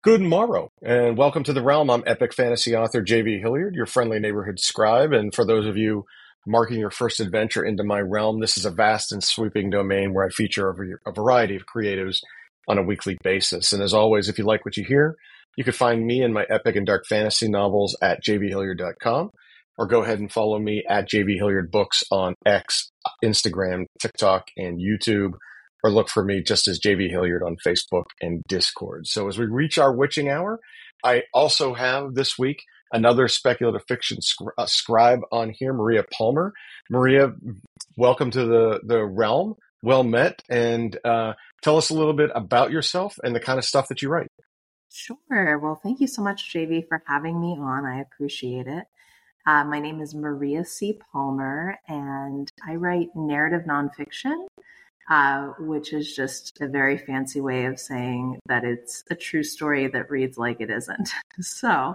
Good morrow, and welcome to the realm. I'm epic fantasy author JV Hilliard, your friendly neighborhood scribe. And for those of you marking your first adventure into my realm, this is a vast and sweeping domain where I feature a variety of creatives on a weekly basis. And as always, if you like what you hear, you can find me and my epic and dark fantasy novels at jvhilliard.com, or go ahead and follow me at JV Hilliard Books on X, Instagram, TikTok, and YouTube, or look for me just as JV Hilliard on Facebook and Discord. So as we reach our witching hour, I also have this week another speculative fiction scribe on here, Maria Palmer. Maria, welcome to the realm. Well met. And tell us a little bit about yourself and the kind of stuff that you write. Sure. Well, thank you so much, JV, for having me on. I appreciate it. My name is Maria C. Palmer, and I write narrative nonfiction, which is just a very fancy way of saying that it's a true story that reads like it isn't. So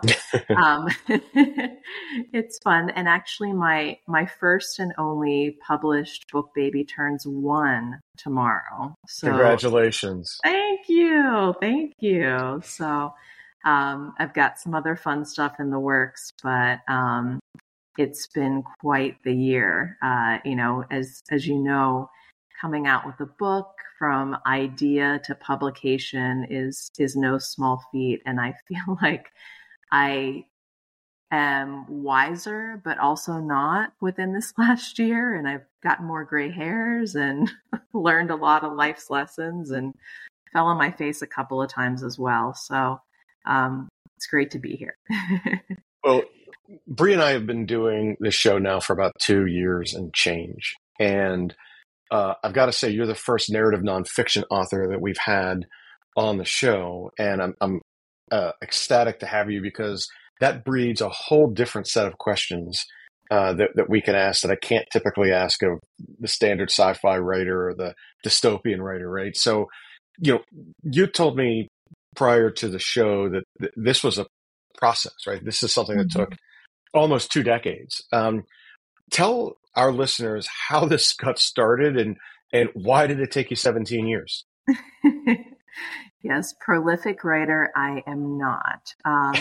it's fun. And actually, my first and only published book baby turns 1 tomorrow. So Congratulations. Thank you. Thank you. So I've got some other fun stuff in the works, but it's been quite the year. As you know, coming out with a book from idea to publication is no small feat. And I feel like I am wiser, but also not within this last year. And I've gotten more gray hairs and learned a lot of life's lessons and fell on my face a couple of times as well. So it's great to be here. Well, Bree and I have been doing this show now for about 2 years and change. And I've got to say, you're the first narrative nonfiction author that we've had on the show. And I'm ecstatic to have you, because that breeds a whole different set of questions that we can ask that I can't typically ask of the standard sci-fi writer or the dystopian writer, right? So, you told me prior to the show that this was a process, right? This is something that took almost 2 decades. Tell our listeners how this got started and why did it take you 17 years? Yes, prolific writer I am not.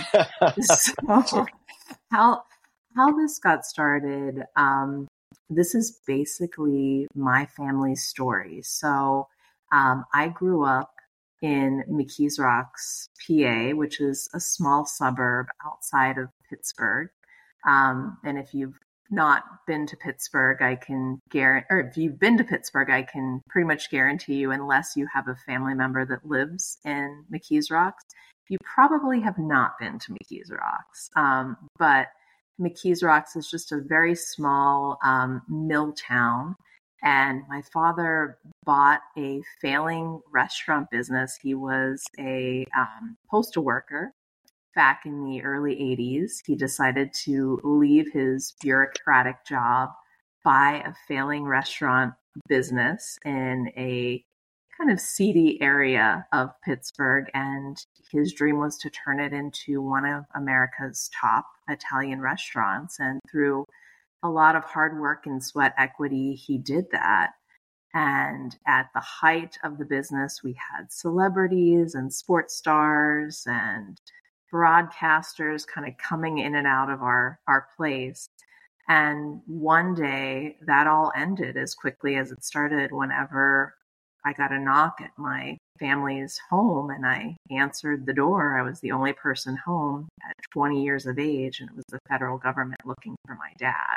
So how this got started, this is basically my family's story. So I grew up in McKees Rocks, PA, which is a small suburb outside of Pittsburgh. And if you've not been to Pittsburgh, I can guarantee, or if you've been to Pittsburgh, I can pretty much guarantee you, unless you have a family member that lives in McKees Rocks, you probably have not been to McKees Rocks. But McKees Rocks is just a very small mill town. And my father bought a failing restaurant business. He was a postal worker back in the early 80s. He decided to leave his bureaucratic job, buy a failing restaurant business in a kind of seedy area of Pittsburgh. And his dream was to turn it into one of America's top Italian restaurants. And through a lot of hard work and sweat equity, he did that. And at the height of the business, we had celebrities and sports stars and broadcasters kind of coming in and out of our place. And one day that all ended as quickly as it started, whenever I got a knock at my family's home and I answered the door. I was the only person home at 20 years of age, and it was the federal government looking for my dad.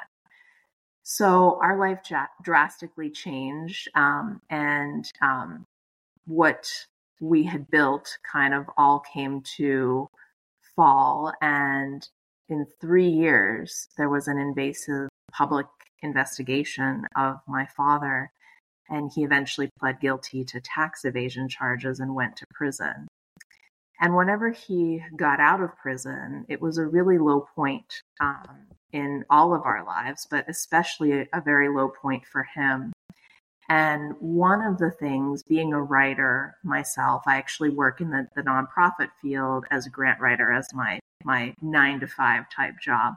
So our life drastically changed, and what we had built kind of all came to fall. And in 3 years, there was an invasive public investigation of my father, and he eventually pled guilty to tax evasion charges and went to prison. And whenever he got out of prison, it was a really low point in all of our lives, but especially a very low point for him. And one of the things, being a writer myself, I actually work in the nonprofit field as a grant writer, as my 9-to-5 type job.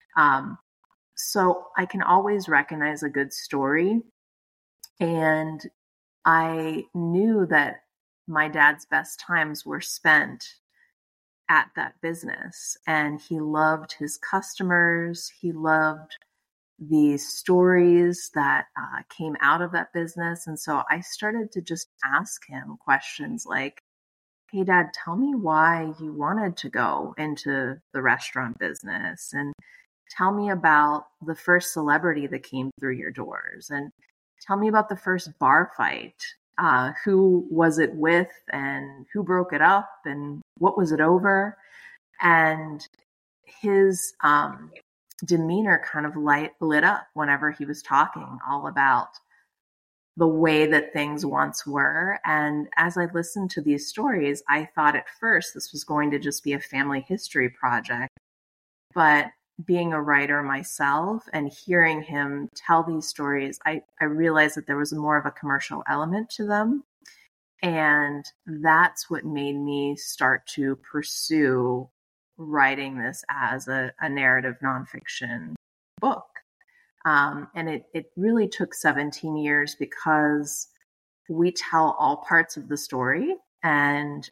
So I can always recognize a good story. And I knew that my dad's best times were spent at that business, and he loved his customers. He loved the stories that came out of that business. And so I started to just ask him questions like, hey, Dad, tell me why you wanted to go into the restaurant business. And tell me about the first celebrity that came through your doors. And tell me about the first bar fight. Who was it with, and who broke it up, and what was it over? And his demeanor kind of lit up whenever he was talking all about the way that things once were. And as I listened to these stories, I thought at first this was going to just be a family history project. But being a writer myself and hearing him tell these stories, I realized that there was more of a commercial element to them. And that's what made me start to pursue writing this as a narrative nonfiction book. And it really took 17 years because we tell all parts of the story. And,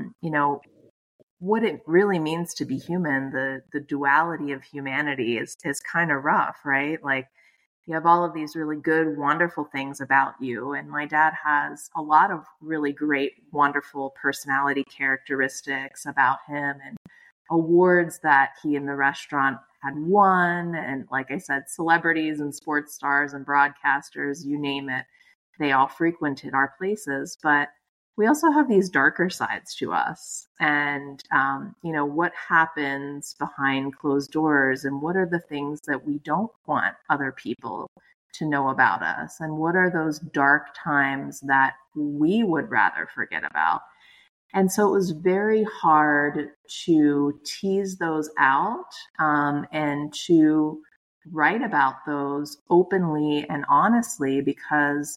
what it really means to be human, the duality of humanity is kind of rough, right? Like, you have all of these really good, wonderful things about you. And my dad has a lot of really great, wonderful personality characteristics about him, and awards that he in the restaurant had won. And like I said, celebrities and sports stars and broadcasters, you name it, they all frequented our places. But we also have these darker sides to us. And, what happens behind closed doors, and what are the things that we don't want other people to know about us? And what are those dark times that we would rather forget about? And so it was very hard to tease those out, and to write about those openly and honestly, because,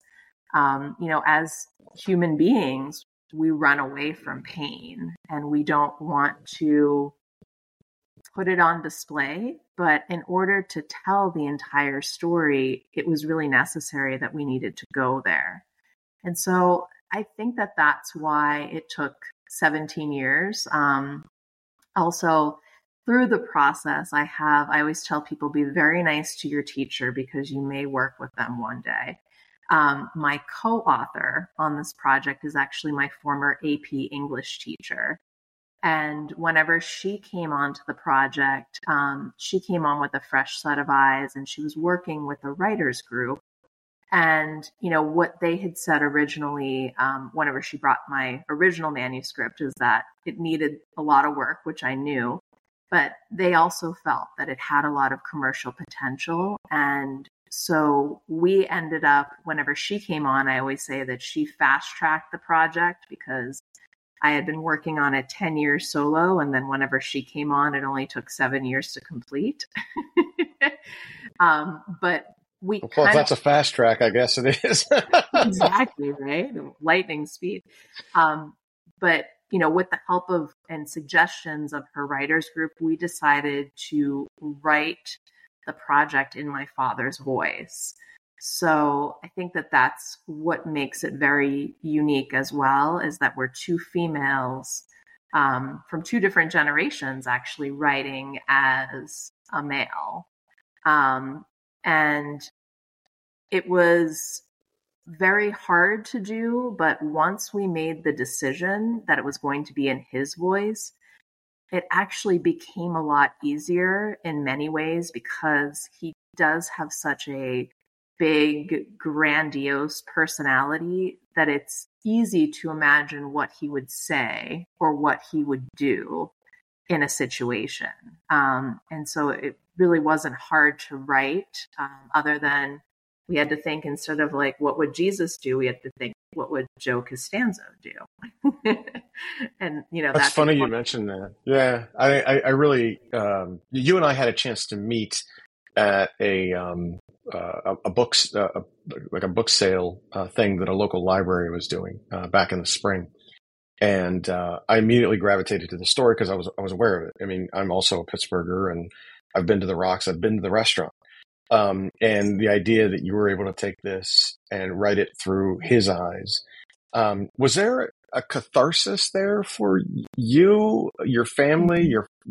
as human beings, we run away from pain and we don't want to put it on display. But in order to tell the entire story, it was really necessary that we needed to go there. And so I think that that's why it took 17 years. Also, through the process, I always tell people, be very nice to your teacher because you may work with them one day. My co-author on this project is actually my former AP English teacher. And whenever she came onto the project, she came on with a fresh set of eyes, and she was working with a writers group. And, what they had said originally, whenever she brought my original manuscript, is that it needed a lot of work, which I knew, but they also felt that it had a lot of commercial potential. And so we ended up, whenever she came on, I always say that she fast-tracked the project because I had been working on it 10 years solo. And then whenever she came on, it only took 7 years to complete. But well, if that's a fast track, I guess it is. Exactly, right? Lightning speed. But, with the help of and suggestions of her writers group, we decided to write the project in my father's voice. So I think that that's what makes it very unique as well, is that we're two females from two different generations actually writing as a male. And it was very hard to do, but once we made the decision that it was going to be in his voice, it actually became a lot easier in many ways because he does have such a big, grandiose personality that it's easy to imagine what he would say or what he would do in a situation. And so it really wasn't hard to write, other than we had to think, instead of like, what would Jesus do? We had to think, what would Joe Costanzo do? And, that's funny you mentioned that. Yeah. I really, you and I had a chance to meet at a book sale thing that a local library was doing back in the spring. And I immediately gravitated to the story because I was aware of it. I mean, I'm also a Pittsburgher, and I've been to the Rocks. I've been to the restaurant. And the idea that you were able to take this and write it through his eyes. Was there a catharsis there for you, your family,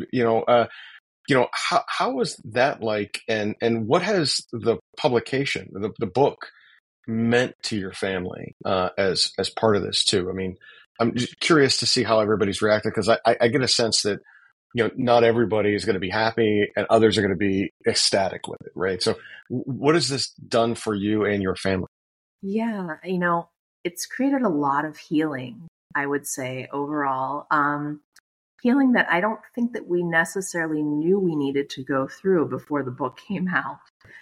how was that like, and what has the publication, the book, meant to your family as part of this too? I mean, I'm just curious to see how everybody's reacted, because I get a sense that not everybody is going to be happy, and others are going to be ecstatic with it, right? So, what has this done for you and your family? Yeah, it's created a lot of healing, I would say, overall. Healing that I don't think that we necessarily knew we needed to go through before the book came out.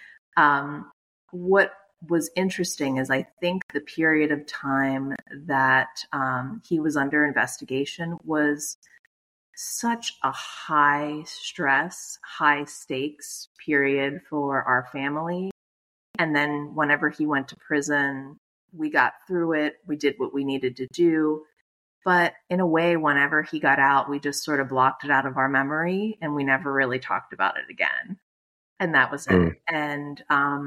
What was interesting is I think the period of time that he was under investigation was such a high stress, high stakes period for our family. And then whenever he went to prison, we got through it. We did what we needed to do. But in a way, whenever he got out, we just sort of blocked it out of our memory and we never really talked about it again. And that was it. And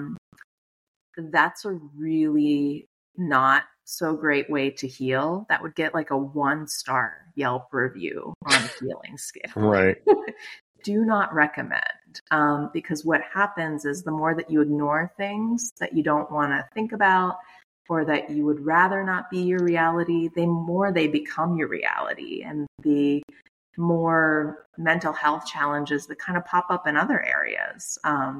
that's a really not so great way to heal. That would get like a 1-star Yelp review on a healing scale. Right. Do not recommend, because what happens is the more that you ignore things that you don't want to think about or that you would rather not be your reality, the more they become your reality, and the more mental health challenges that kind of pop up in other areas.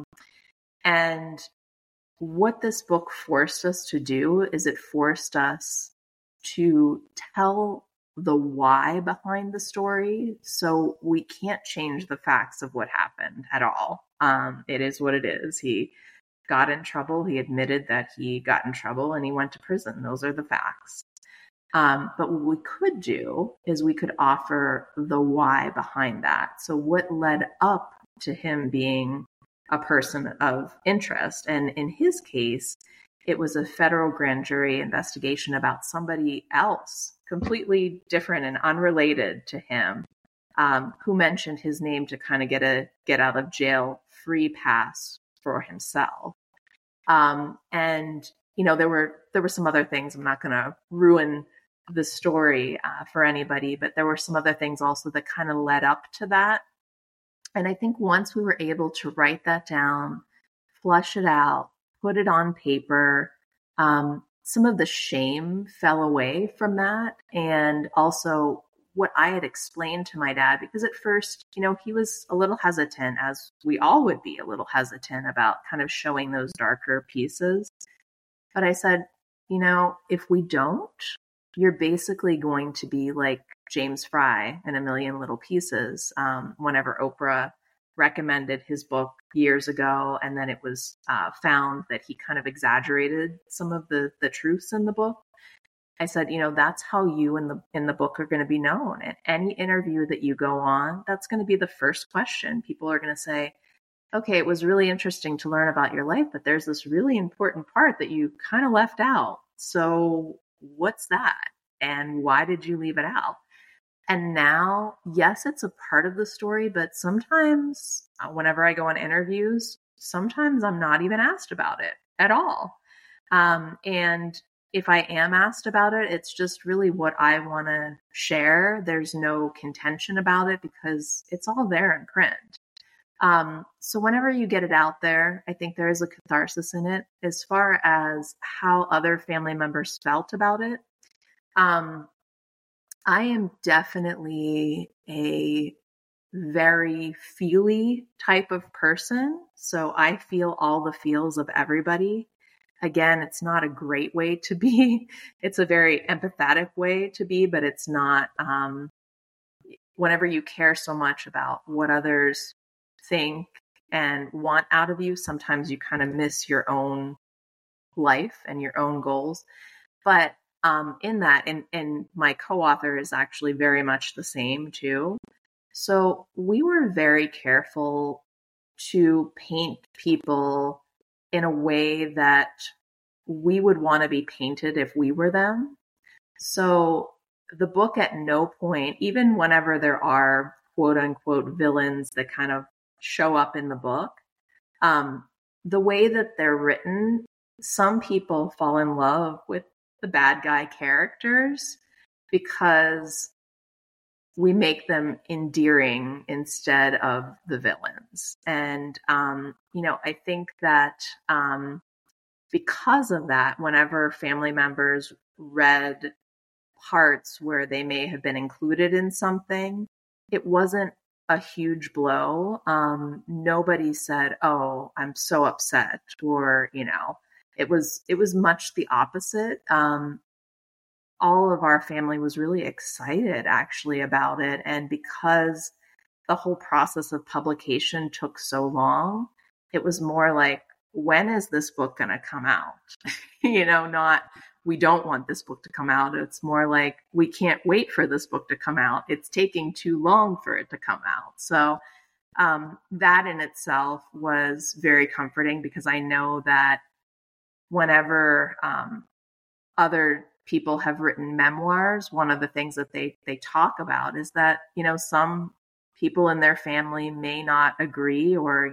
And what this book forced us to do is it forced us to tell the why behind the story. So we can't change the facts of what happened at all. It is what it is. He got in trouble. He admitted that he got in trouble and he went to prison. Those are the facts. But what we could do is we could offer the why behind that. So what led up to him being a person of interest? And in his case, it was a federal grand jury investigation about somebody else, completely different and unrelated to him, who mentioned his name to kind of get a get out of jail free pass for himself. And there were some other things. I'm not going to ruin the story for anybody, but there were some other things also that kind of led up to that. And I think once we were able to write that down, flush it out, put it on paper, some of the shame fell away from that. And also what I had explained to my dad, because at first, he was a little hesitant, as we all would be a little hesitant about kind of showing those darker pieces. But I said, if we don't, you're basically going to be like James Fry in A Million Little Pieces. Whenever Oprah recommended his book years ago, and then it was found that he kind of exaggerated some of the truths in the book. I said, that's how you in the book are going to be known. At any interview that you go on, that's going to be the first question. People are going to say, okay, it was really interesting to learn about your life, but there's this really important part that you kind of left out. So what's that? And why did you leave it out? And now, yes, it's a part of the story, but sometimes whenever I go on interviews, sometimes I'm not even asked about it at all. And if I am asked about it, it's just really what I want to share. There's no contention about it because it's all there in print. So whenever you get it out there, I think there is a catharsis in it. As far as how other family members felt about it, I am definitely a very feely type of person. So I feel all the feels of everybody. Again, it's not a great way to be. It's a very empathetic way to be, but it's not, whenever you care so much about what others think and want out of you, sometimes you kind of miss your own life and your own goals. But in that, and my co-author is actually very much the same too. So we were very careful to paint people in a way that we would want to be painted if we were them. So the book at no point, even whenever there are quote unquote villains that kind of show up in the book, the way that they're written, some people fall in love with the bad guy characters because we make them endearing instead of the villains. And, I think that because of that, whenever family members read parts where they may have been included in something, it wasn't a huge blow. Nobody said, "Oh, I'm so upset," or, it was much the opposite. All of our family was really excited actually about it. And because the whole process of publication took so long, it was more like, when is this book going to come out? Not, we don't want this book to come out. It's more like, we can't wait for this book to come out. It's taking too long for it to come out. So that in itself was very comforting, because I know that whenever other people have written memoirs, one of the things that they talk about is that, some people in their family may not agree, or,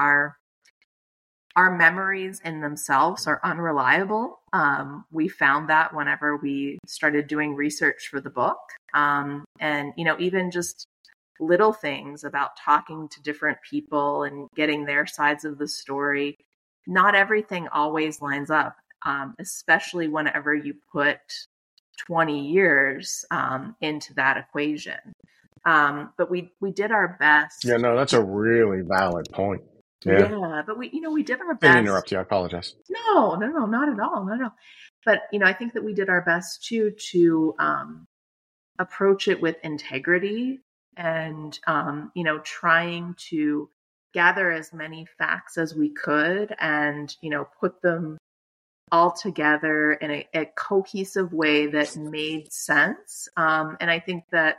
our memories in themselves are unreliable. We found that whenever we started doing research for the book. And, even just little things about talking to different people and getting their sides of the story, not everything always lines up. Especially whenever you put 20 years into that equation. But we did our best. Yeah, no, that's a really valid point. Yeah, but we did our best. Didn't interrupt you. I apologize. No, not at all. Not at all. But, I think that we did our best to approach it with integrity and, trying to gather as many facts as we could and, put them all together in a cohesive way that made sense. And I think that,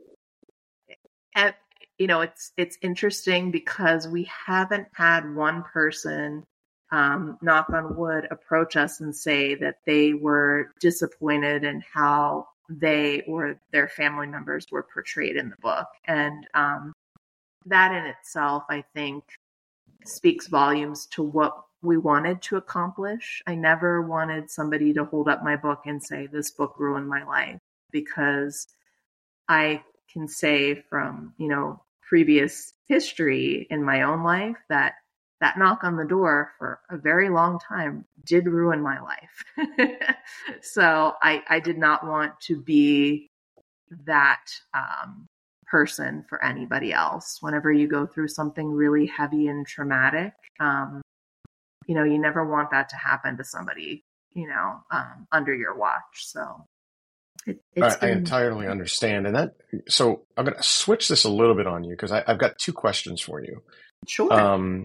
it's interesting because we haven't had one person, knock on wood, approach us and say that they were disappointed in how they or their family members were portrayed in the book. And that in itself, I think, speaks volumes to what we wanted to accomplish. I never wanted somebody to hold up my book and say, "This book ruined my life," because I can say from, previous history in my own life that knock on the door for a very long time did ruin my life. So I did not want to be that person for anybody else. Whenever you go through something really heavy and traumatic, you never want that to happen to somebody, under your watch. So I entirely understand. And so I'm going to switch this a little bit on you, because I've got two questions for you. Sure.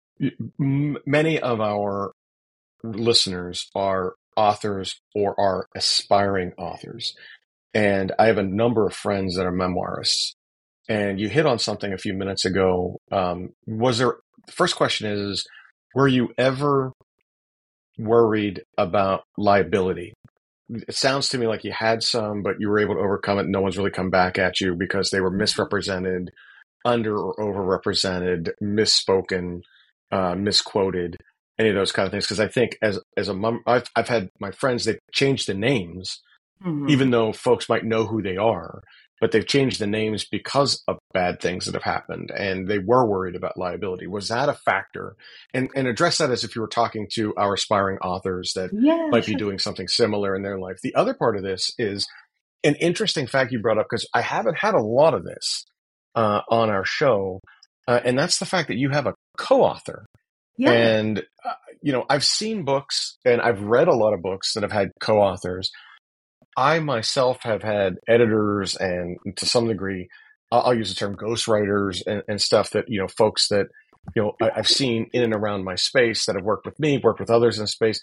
Many of our listeners are authors or are aspiring authors. And I have a number of friends that are memoirists. And you hit on something a few minutes ago. The first question is, were you ever worried about liability? It sounds to me like you had some, but you were able to overcome it. No one's really come back at you because they were misrepresented, under or overrepresented, misspoken, misquoted, any of those kind of things. Because I think as a mom, I've had my friends, they've changed the names, even though folks might know who they are, but they've changed the names because of bad things that have happened, and they were worried about liability. Was that a factor? And address that as if you were talking to our aspiring authors that might be doing something similar in their life. The other part of this is an interesting fact you brought up, because I haven't had a lot of this on our show, and that's the fact that you have a co-author. Yeah. And, I've seen books and I've read a lot of books that have had co-authors. I myself have had editors and, to some degree, I'll use the term ghostwriters and stuff that, folks that, I've seen in and around my space that have worked with me, worked with others in the space.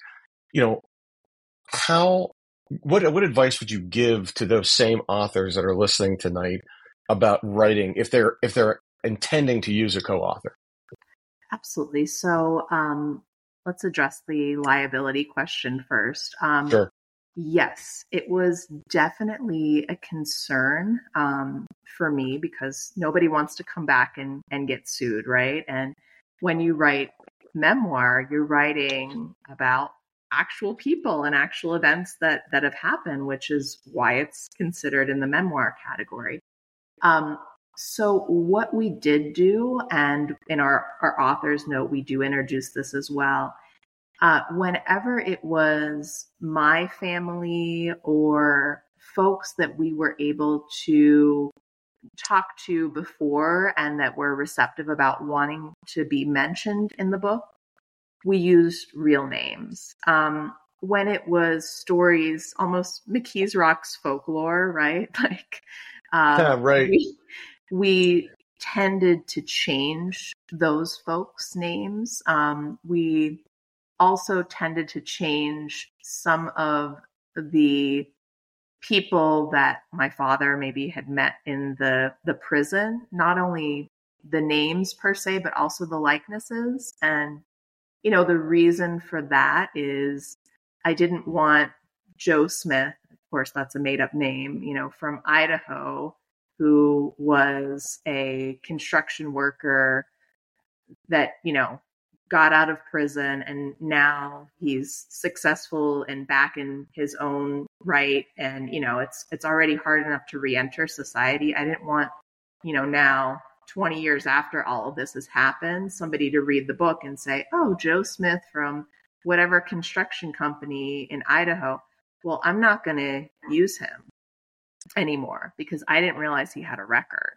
What advice would you give to those same authors that are listening tonight about writing if they're intending to use a co-author? Absolutely. So let's address the liability question first. Sure. Yes, it was definitely a concern for me, because nobody wants to come back and get sued, right? And when you write memoir, you're writing about actual people and actual events that have happened, which is why it's considered in the memoir category. So what we did do, and in our author's note, we do introduce this as well. Whenever it was my family or folks that we were able to talk to before and that were receptive about wanting to be mentioned in the book, we used real names. When it was stories, almost McKees Rock's folklore, right? Like, Right. we tended to change those folks' names. We also tended to change some of the people that my father maybe had met in the prison, not only the names per se, but also the likenesses. And, the reason for that is I didn't want Joe Smith, of course, that's a made up name, from Idaho, who was a construction worker that, got out of prison and now he's successful and back in his own right. And, it's already hard enough to re-enter society. I didn't want, now 20 years after all of this has happened, somebody to read the book and say, oh, Joe Smith from whatever construction company in Idaho. Well, I'm not going to use him anymore because I didn't realize he had a record,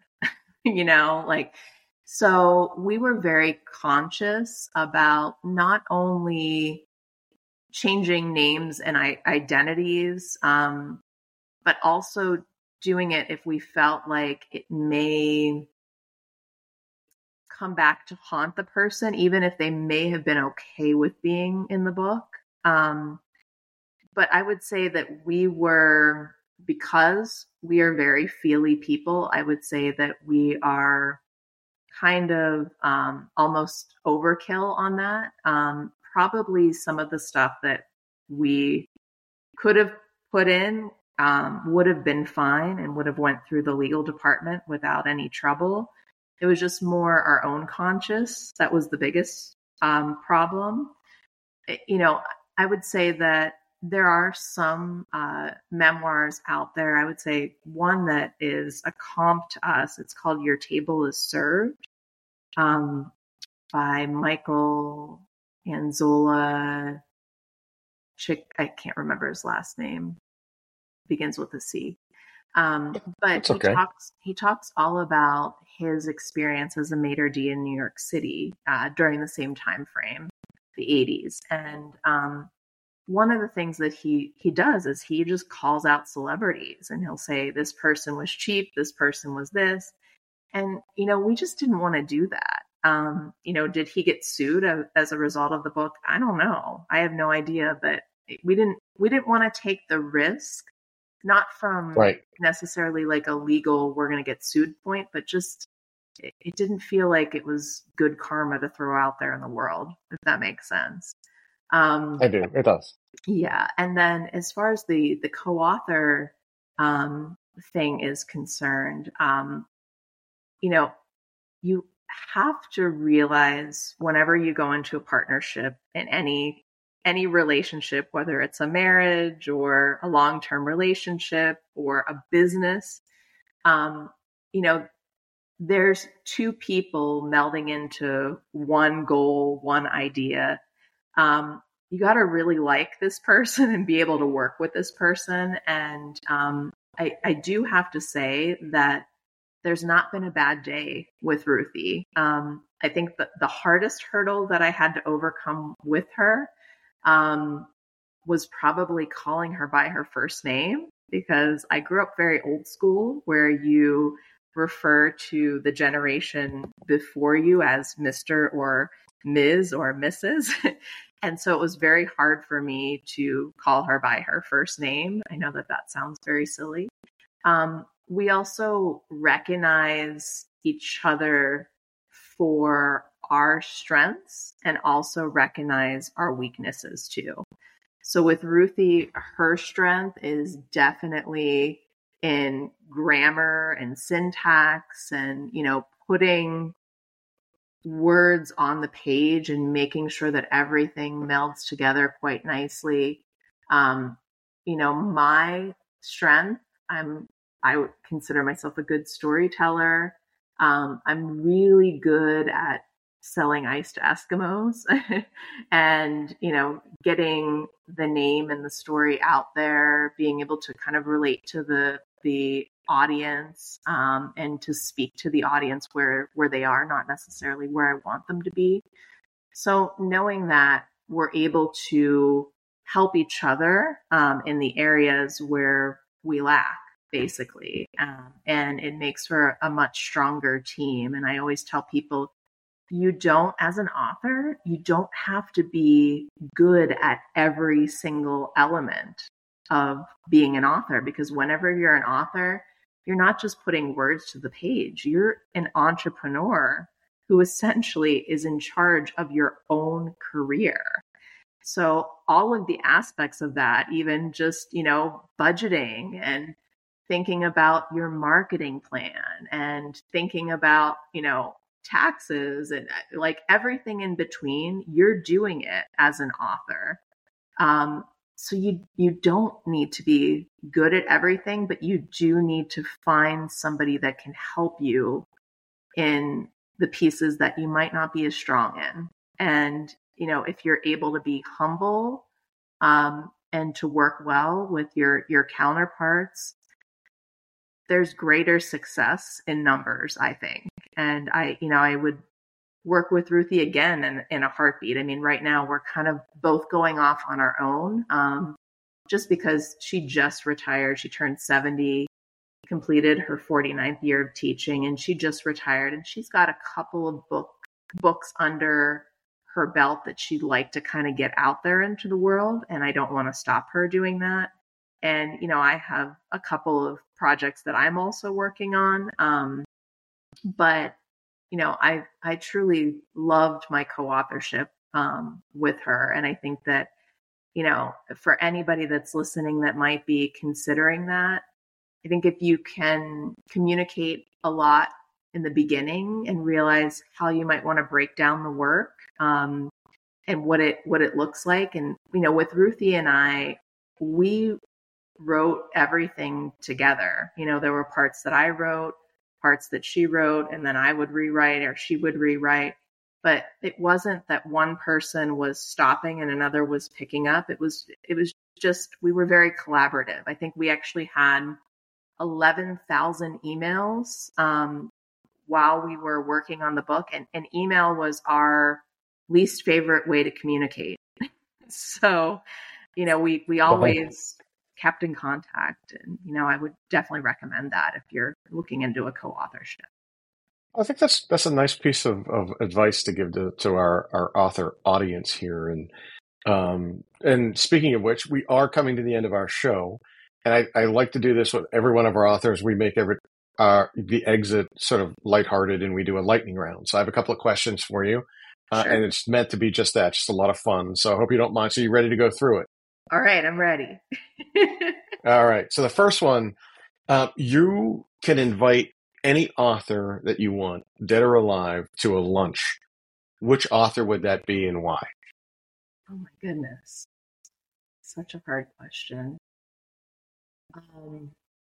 so we were very conscious about not only changing names and identities, but also doing it if we felt like it may come back to haunt the person, even if they may have been okay with being in the book. But I would say that because we are very feely people, I would say that we are kind of almost overkill on that. Probably some of the stuff that we could have put in would have been fine and would have went through the legal department without any trouble. It was just more our own conscience that was the biggest problem. I would say that there are some memoirs out there. I would say one that is a comp to us. It's called Your Table is Served, by Michael Anzola. I can't remember his last name. Begins with a C. But okay. he talks all about his experience as a maitre d' in New York City during the same time frame, the 80s. And one of the things that he does is he just calls out celebrities and he'll say, this person was cheap, this person was this. And, we just didn't want to do that. Did he get sued as a result of the book? I don't know. I have no idea, but we didn't want to take the risk, not from necessarily like a legal, we're going to get sued point, but just, it didn't feel like it was good karma to throw out there in the world, if that makes sense. I do. It does. Yeah. And then as far as the co-author thing is concerned, you have to realize whenever you go into a partnership in any relationship, whether it's a marriage or a long-term relationship or a business, there's two people melding into one goal, one idea. You got to really like this person and be able to work with this person. And I do have to say that there's not been a bad day with Ruthie. I think that the hardest hurdle that I had to overcome with her was probably calling her by her first name, because I grew up very old school where you refer to the generation before you as Mr. or Ms. or Mrs. And so it was very hard for me to call her by her first name. I know that sounds very silly. We also recognize each other for our strengths and also recognize our weaknesses too. So with Ruthie, her strength is definitely in grammar and syntax and, putting words on the page and making sure that everything melds together quite nicely. My strength, I would consider myself a good storyteller. I'm really good at selling ice to Eskimos and, getting the name and the story out there, being able to kind of relate to the audience, and to speak to the audience where they are, not necessarily where I want them to be. So knowing that we're able to help each other in the areas where we lack, basically. And it makes for a much stronger team. And I always tell people, as an author, you don't have to be good at every single element of being an author, because whenever you're an author, you're not just putting words to the page. You're an entrepreneur who essentially is in charge of your own career. So all of the aspects of that, even just, budgeting and thinking about your marketing plan and thinking about, taxes and like everything in between, you're doing it as an author. So you don't need to be good at everything, but you do need to find somebody that can help you in the pieces that you might not be as strong in. And, if you're able to be humble, and to work well with your counterparts, there's greater success in numbers, I think. And I would work with Ruthie again in a heartbeat. I mean, right now we're kind of both going off on our own, just because she just retired. She turned 70, completed her 49th year of teaching, and she just retired. And she's got a couple of books under her belt that she'd like to kind of get out there into the world. And I don't want to stop her doing that. And, I have a couple of projects that I'm also working on. But, I truly loved my co-authorship with her. And I think that, for anybody that's listening that might be considering that, I think if you can communicate a lot in the beginning and realize how you might want to break down the work, and what it looks like. And, with Ruthie and I, we wrote everything together. There were parts that I wrote, parts that she wrote, and then I would rewrite or she would rewrite. But it wasn't that one person was stopping and another was picking up. It was just, we were very collaborative. I think we actually had 11,000 emails while we were working on the book. And email was our least favorite way to communicate. So, we always kept in contact. And, I would definitely recommend that if you're looking into a co-authorship. I think that's a nice piece of advice to give to our author audience here. And speaking of which, we are coming to the end of our show. And I like to do this with every one of our authors. We make the exit sort of lighthearted, and we do a lightning round. So I have a couple of questions for you. Sure. And it's meant to be just that, just a lot of fun. So I hope you don't mind. So you ready to go through it? All right, I'm ready. All right. So the first one, you can invite any author that you want, dead or alive, to a lunch. Which author would that be and why? Oh my goodness. Such a hard question. I'm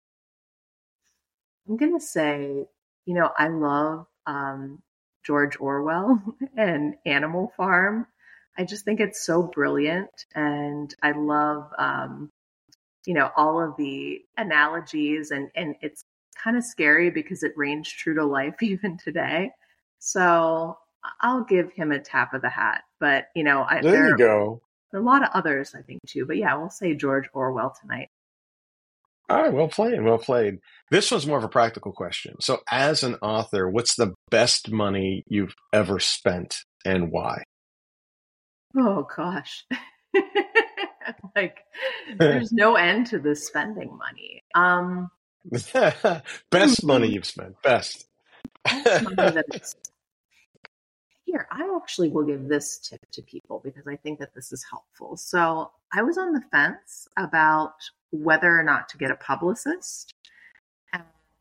going to say, I love George Orwell and Animal Farm. I just think it's so brilliant. And I love, all of the analogies, and it's kind of scary because it reigns true to life even today. So I'll give him a tap of the hat. But, there you go. A lot of others, I think, too. But yeah, we'll say George Orwell tonight. All right, well played. This one's more of a practical question. So as an author, what's the best money you've ever spent and why? Oh, gosh. There's no end to the spending money. Best money you've spent. Best money Here, I actually will give this tip to people because I think that this is helpful. So I was on the fence about whether or not to get a publicist. And,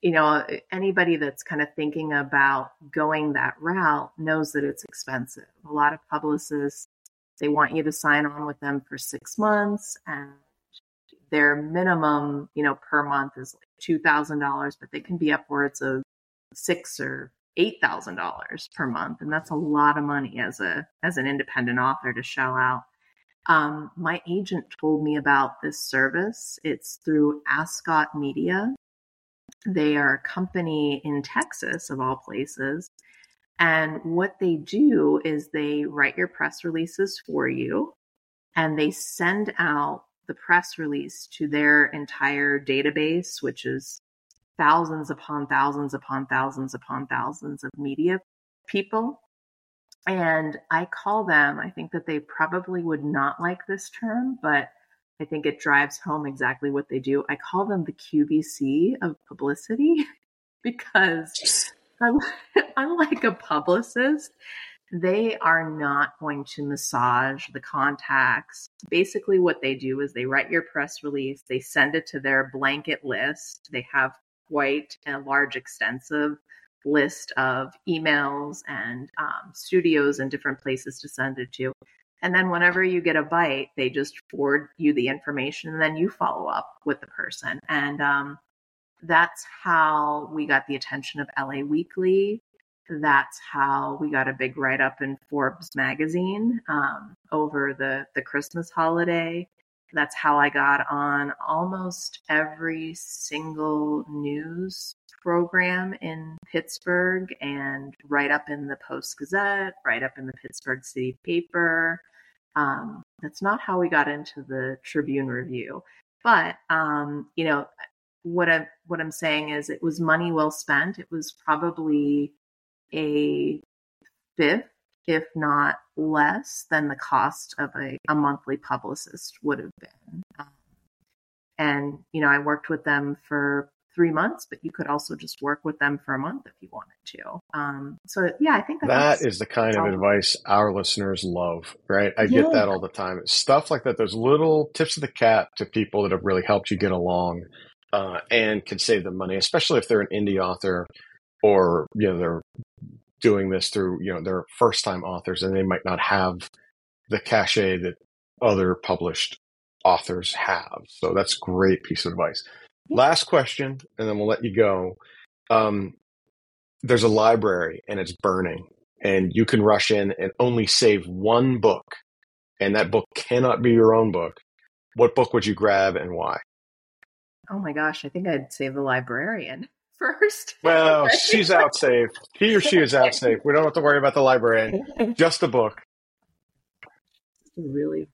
anybody that's kind of thinking about going that route knows that it's expensive. A lot of publicists, they want you to sign on with them for 6 months, and their minimum, per month is like $2,000, but they can be upwards of $6,000 or $8,000 per month, and that's a lot of money as an independent author to shell out. My agent told me about this service. It's through Ascot Media. They are a company in Texas, of all places. And what they do is they write your press releases for you, and they send out the press release to their entire database, which is thousands upon thousands upon thousands upon thousands of media people. And I call them, I think that they probably would not like this term, but I think it drives home exactly what they do. I call them the QVC of publicity because unlike a publicist, they are not going to massage the contacts. Basically, what they do is they write your press release, they send it to their blanket list. They have quite a large, extensive list of emails and studios and different places to send it to. And then whenever you get a bite, they just forward you the information, and then you follow up with the person. And that's how we got the attention of LA Weekly. That's how we got a big write-up in Forbes magazine over the Christmas holiday. That's how I got on almost every single news program in Pittsburgh, and right up in the Post-Gazette, right up in the Pittsburgh City Paper. That's not how we got into the Tribune Review. But, what I'm saying is it was money well spent. It was probably a fifth, if not less, than the cost of a monthly publicist would have been. And, I worked with them for 3 months, but you could also just work with them for a month if you wanted to. So yeah, I think that is the kind of advice our listeners love, right? I get that all the time. Stuff like that. Those little tips of the cap to people that have really helped you get along and can save them money, especially if they're an indie author or, they're doing this through, they're first time authors and they might not have the cachet that other published authors have. So that's a great piece of advice. Last question, and then we'll let you go. There's a library and it's burning, and you can rush in and only save one book, and that book cannot be your own book. What book would you grab and why? Oh my gosh, I think I'd save The Librarian first. Well, she's out safe. He or she is out safe. We don't have to worry about the librarian. Just a book. Really?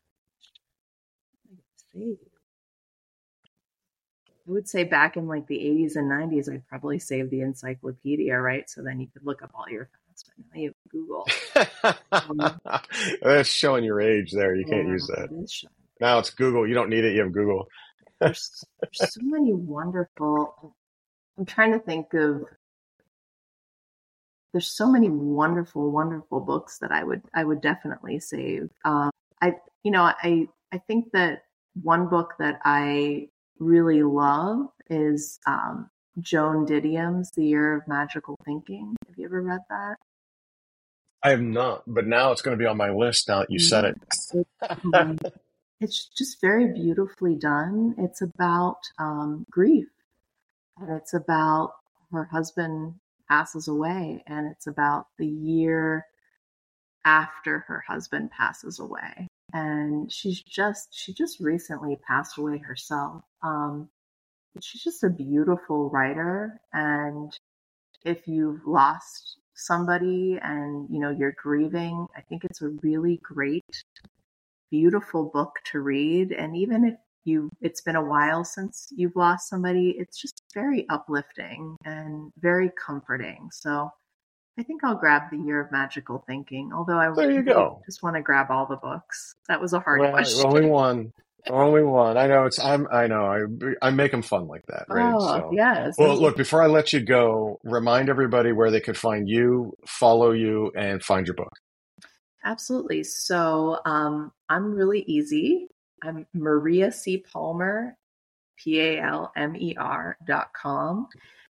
I would say back in like the 80s and 90s, I'd probably save the encyclopedia, right? So then you could look up all your facts. But now you have Google. That's showing your age there. You can't use that. Now it's Google. You don't need it. You have Google. There's so many wonderful. I'm trying to think of. There's so many wonderful, wonderful books that I would definitely save. I think that one book that I really love is Joan Didion's The Year of Magical Thinking. Have you ever read that? I have not, but now it's going to be on my list now that you said it. It's just very beautifully done. It's about grief, and it's about her husband passes away, and it's about the year after her husband passes away. And she just recently passed away herself. But she's just a beautiful writer. And if you've lost somebody and, you're grieving, I think it's a really great, beautiful book to read. And even if it's been a while since you've lost somebody, it's just very uplifting and very comforting. So I think I'll grab The Year of Magical Thinking, although I just want to grab all the books. That was a hard question. Only one. I know I make them fun like that, right? Yes. Well, look, before I let you go, remind everybody where they could find you, follow you, and find your book. Absolutely. So I'm really easy. I'm Maria C. Palmer, PALMER.com.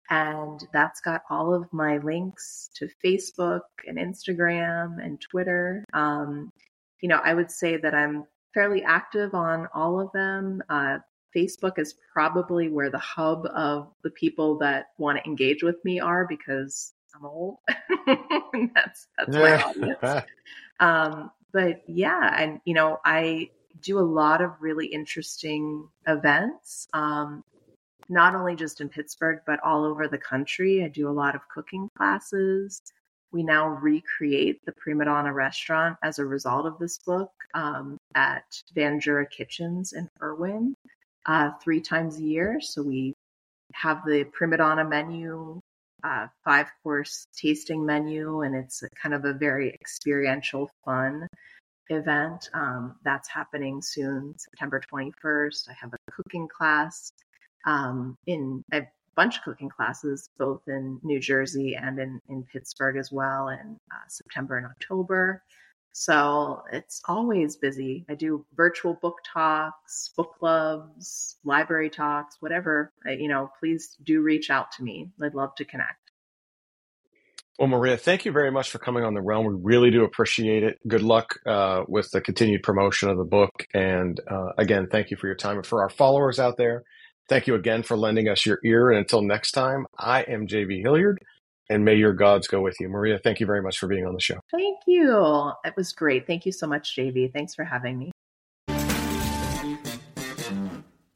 And that's got all of my links to Facebook and Instagram and Twitter. I would say that I'm fairly active on all of them. Facebook is probably where the hub of the people that want to engage with me are because I'm old. That's my audience. But yeah, and I do a lot of really interesting events. Not only just in Pittsburgh, but all over the country. I do a lot of cooking classes. We now recreate the Prima Donna restaurant as a result of this book at Van Jura Kitchens in Irwin 3 times a year. So we have the Prima Donna menu, 5-course tasting menu, and it's kind of a very experiential, fun event. That's happening soon, September 21st. I have a cooking class in a bunch of cooking classes, both in New Jersey and in Pittsburgh as well, in September and October. So it's always busy. I do virtual book talks, book clubs, library talks, whatever. Please do reach out to me. I'd love to connect. Well, Maria, thank you very much for coming on The Realm. We really do appreciate it. Good luck with the continued promotion of the book. And again, thank you for your time. And for our followers out there, thank you again for lending us your ear. And until next time, I am JV Hilliard, and may your gods go with you. Maria, thank you very much for being on the show. Thank you. It was great. Thank you so much, JV. Thanks for having me.